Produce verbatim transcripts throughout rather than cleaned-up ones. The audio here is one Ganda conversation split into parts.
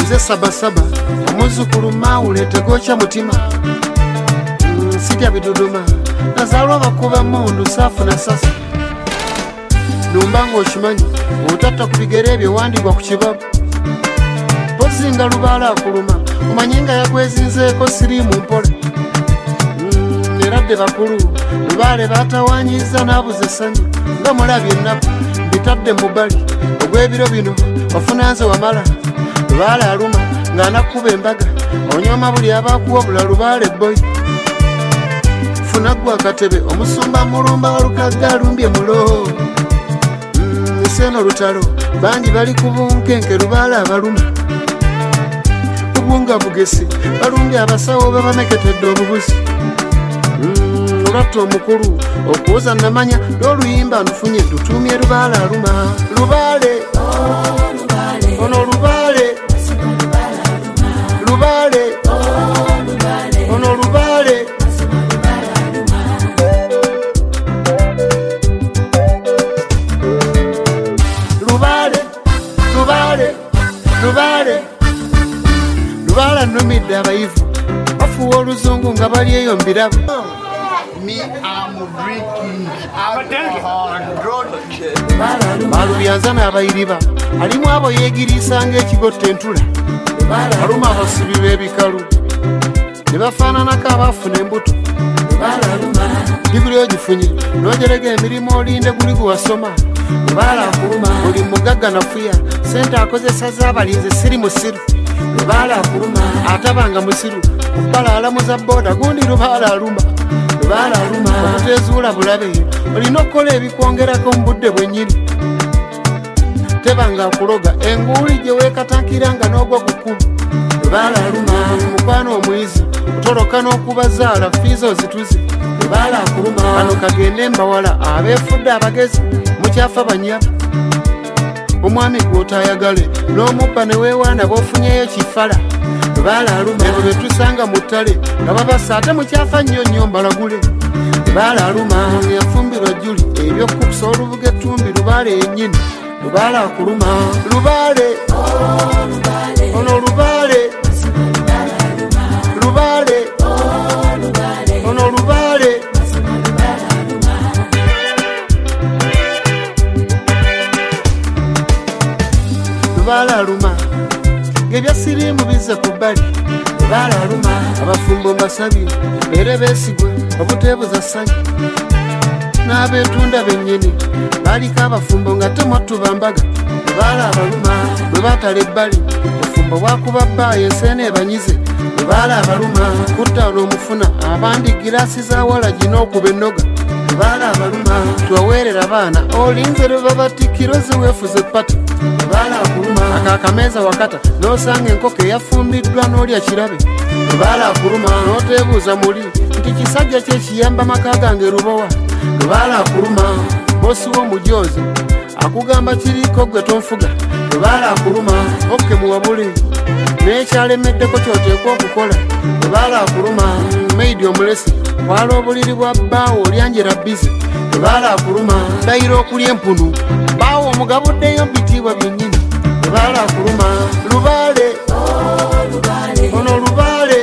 nze sabasaba omuzukulu mawule tegocha mutima sitya biduduma nazalwa bakuba mundu safu na sasa numbanga okimanyi otata kubigere ebyo wandibwa ku kibabu pozinga lubala akuluma omanyenga yagwezinzeeko sirimu mpole neradde bakulu lubale batawanyiza nabuze essanyu nga mulabye ennaku bitadde mubali ogw'ebiro bino ofunanze wamala lubale aluma ng'anakuba embaga onyoma buli abakuwa obula lubale boyi funagwa akatebe omusumba mulumba walukaga alumbye mulo seno lutalo bangi bali kubunkenke lubale abaluma obunga bugesi balumbye abasawo babameketedde obubuzi olwattu omukulu okuwoza namanya n'oluyimba ntufunye tutumye lubale aluma lubale ono lubale lubale ono lubale lubale lubale lubale lubale numidde abayivu bafuwa oluzungu nga bali eyo mbirabo. Me, I'm drinking alcohol and drugs. Balubyanza n'abayiriba alimu abo yeegiriisa ng'ekigotta entula baluma abasibi b'ebikalu ne bafaananako abaafuna embuto diguli ogifunye n'ogerega emirimu olinde guli guwasoma lubala akuluma buli mugagga nafuya sente akozesa z'abalinzi siri musiru lubala akuluma atabanga musiru kubbala alamuza booda gundi lubala aluma lubala aluma okutezuula bulabe olina okukola ebikwongerako mu budde bwennyini tebanga akuloga enguuli gye weekatankira nga n'ogwa ku kkubo lubala aluma mukwano omuyizi otoloka n'okubazaala fiizo zituzi lubala akuluma kano kagende mbawala abeefudde abagezi mukyafa banyaba omwami gw'otayagale n'omubba ne weewaana b'ofunyeyo kifala lubala aluma ebo be tusanga mu ttale nga babasa ate mukyafa nnyo nnyo mbalagule lubala aluma yafumbirwa juli ebyokukusa olubuga ettumbi lubala yennyini lubala akuluma lubale ono lubale lubale ono lubale lubala aluma ng'ebya sirimu bize ku bbali lubala aluma abafumbo mbasabye beere beesigwe obuteebuza ssanyu n'abeetunda bennyini baaliko abafumbo nga temwattuba mbaga lubala abaluma bwe baatala ebbali obufumbo bwakuba bbaayo enseena ebanyize lubala abaluma kutta n'omufuna abandi giraasi za walagi n'okuba ennoga lubala abaluma tuwaweerera abaana olinze lwe babatikkiro ziweefuze ppata lubala akuluma akaakameeza wakata n'osanga enkoko eyafumbiddwa n'olya kirabe lubala akuluma n'oteebuuza muli nti kisajja kyekiyamba maka gange lubowa lubala akuluma bosi w'omujoozi akugamba kiriko gwe tonfuga lubala akuluma okke muwabule n'ekyalemeddeko kyoteekwa okukola lubala akuluma maidi omulesi wala obuliri bwa bbaawo olyanjera bizi lubala akuluma ndayira okulya empunu bbaawo omugabuddeyo bitiibwa byennyini lubala akuluma lubale ono lubale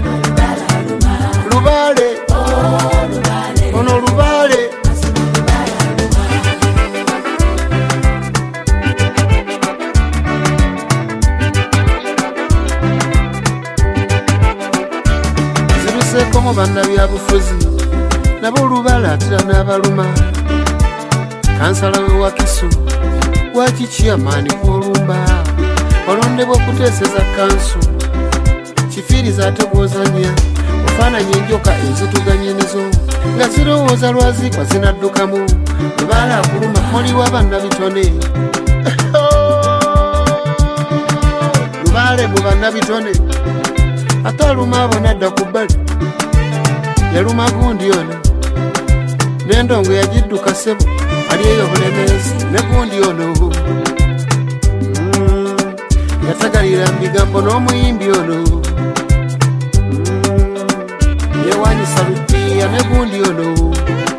lubale ono lubale ziruseeko mu bannabyabufuzi nabo olubala atera n'abaluma kansala we wakiso wakikiyamaani kwolumba olondebwa okuteeseza kanso kifiriza ate gwozanya ofaananya enjoka ezituganyenizo nga zirowooza lwazikwa zinaddukamu lubala akuluma moliwa bannabitone lubale mu bannabitone ate aluma abo nadda ku bbali yaluma gundi ono n'endongo yagidduka ssebo ali eyo bulemeezi ne gundi ono yatagalira mu bigambo n'omuyimbi ono yewanyisa lupiya ne gundi ono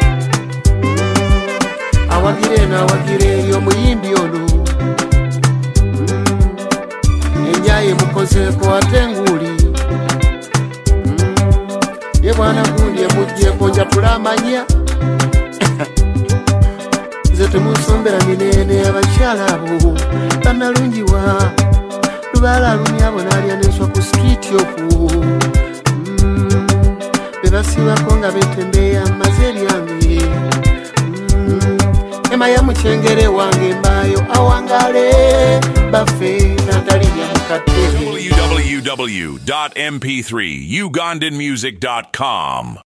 awagire n'awagire eyo omuyimbi ono enjayi ye mukozeeko ate nguli mm. ye bwana gundi emugjeeko njatula amanya nze temunsombera minene abakyala abo banalungiwa lubaala alumya abo naalya nenswa ku streeti okwo mm. bebasibako nga betembeya maze lyange mm. ema ya mukyengere wange mbayo awangale bafe natalinya mukatebe w w w dot m p three ugandan music dot com